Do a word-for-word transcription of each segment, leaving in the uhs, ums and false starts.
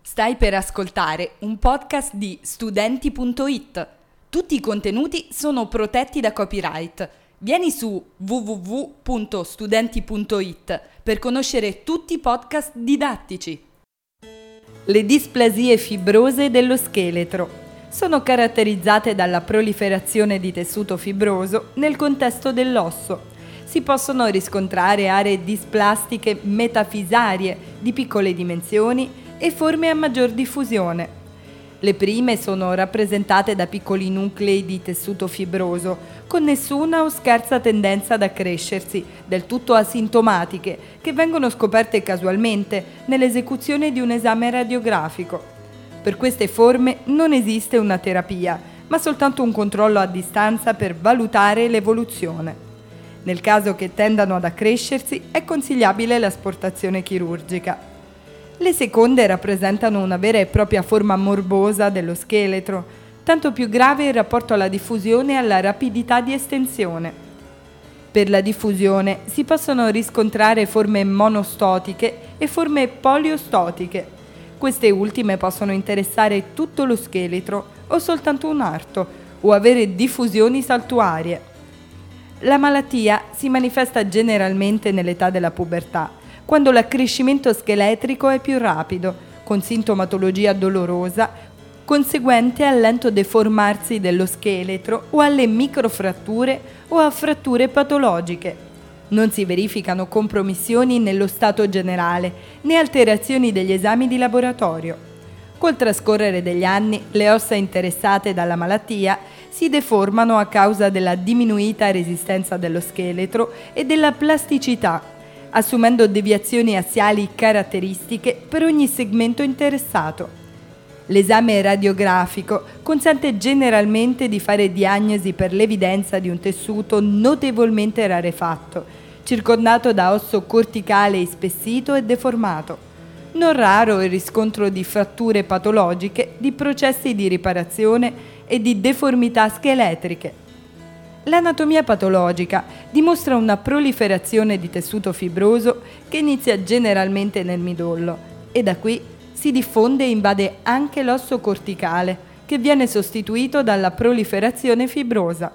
Stai per ascoltare un podcast di studenti punto it. Tutti i contenuti sono protetti da copyright. Vieni su w w w punto studenti punto it per conoscere tutti i podcast didattici. Le displasie fibrose dello scheletro sono caratterizzate dalla proliferazione di tessuto fibroso nel contesto dell'osso. Si possono riscontrare aree displastiche metafisarie di piccole dimensioni e forme a maggior diffusione. Le prime sono rappresentate da piccoli nuclei di tessuto fibroso, con nessuna o scarsa tendenza ad accrescersi, del tutto asintomatiche, che vengono scoperte casualmente nell'esecuzione di un esame radiografico. Per queste forme non esiste una terapia, ma soltanto un controllo a distanza per valutare l'evoluzione. Nel caso che tendano ad accrescersi, è consigliabile l'asportazione chirurgica. Le seconde rappresentano una vera e propria forma morbosa dello scheletro, tanto più grave in rapporto alla diffusione e alla rapidità di estensione. Per la diffusione si possono riscontrare forme monostotiche e forme poliostotiche. Queste ultime possono interessare tutto lo scheletro o soltanto un arto, o avere diffusioni saltuarie. La malattia si manifesta generalmente nell'età della pubertà, quando l'accrescimento scheletrico è più rapido, con sintomatologia dolorosa, conseguente al lento deformarsi dello scheletro o alle microfratture o a fratture patologiche. Non si verificano compromissioni nello stato generale, né alterazioni degli esami di laboratorio. Col trascorrere degli anni, le ossa interessate dalla malattia si deformano a causa della diminuita resistenza dello scheletro e della plasticità, assumendo deviazioni assiali caratteristiche per ogni segmento interessato. L'esame radiografico consente generalmente di fare diagnosi per l'evidenza di un tessuto notevolmente rarefatto, circondato da osso corticale ispessito e deformato. Non raro il riscontro di fratture patologiche, di processi di riparazione e di deformità scheletriche. L'anatomia patologica dimostra una proliferazione di tessuto fibroso che inizia generalmente nel midollo e da qui si diffonde e invade anche l'osso corticale, che viene sostituito dalla proliferazione fibrosa.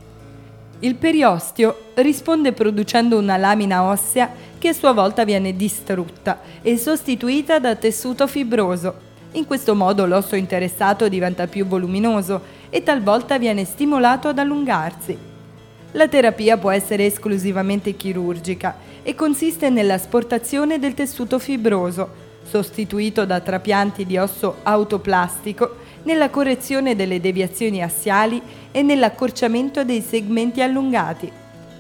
Il periosteo risponde producendo una lamina ossea che a sua volta viene distrutta e sostituita da tessuto fibroso. In questo modo l'osso interessato diventa più voluminoso e talvolta viene stimolato ad allungarsi. La terapia può essere esclusivamente chirurgica e consiste nell'asportazione del tessuto fibroso, sostituito da trapianti di osso autoplastico, nella correzione delle deviazioni assiali e nell'accorciamento dei segmenti allungati.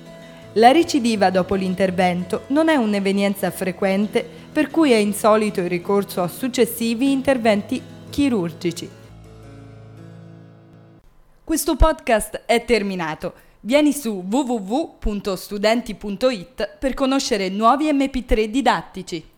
La recidiva dopo l'intervento non è un'evenienza frequente, per cui è insolito il ricorso a successivi interventi chirurgici. Questo podcast è terminato. Vieni su w w w punto studenti punto it per conoscere nuovi emme pi tre didattici.